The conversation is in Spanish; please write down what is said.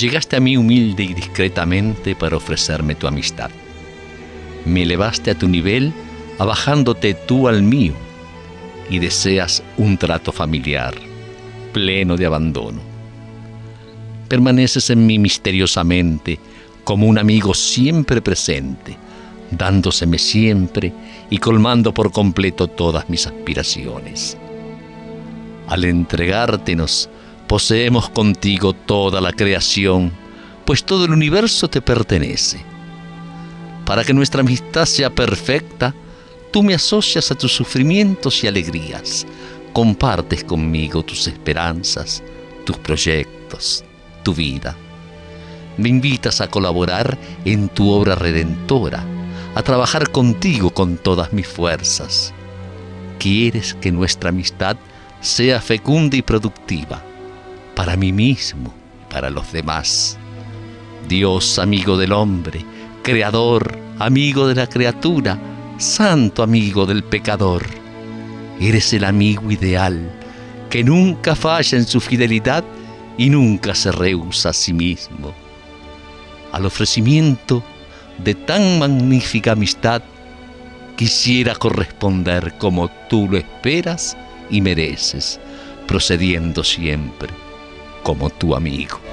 Llegaste a mí humilde y discretamente para ofrecerme tu amistad. Me elevaste a tu nivel, abajándote tú al mío, y deseas un trato familiar, pleno de abandono. Permaneces en mí misteriosamente, como un amigo siempre presente, dándoseme siempre y colmando por completo todas mis aspiraciones. Al entregártenos, poseemos contigo toda la creación, pues todo el universo te pertenece. Para que nuestra amistad sea perfecta, tú me asocias a tus sufrimientos y alegrías, compartes conmigo tus esperanzas, tus proyectos, tu vida. Me invitas a colaborar en tu obra redentora, a trabajar contigo con todas mis fuerzas. Quieres que nuestra amistad sea fecunda y productiva, para mí mismo y para los demás. Dios, amigo del hombre, creador, amigo de la criatura, santo amigo del pecador. Eres el amigo ideal, que nunca falla en su fidelidad y nunca se rehúsa a sí mismo. Al ofrecimiento de tan magnífica amistad, quisiera corresponder como tú lo esperas y mereces, procediendo siempre como tu amigo.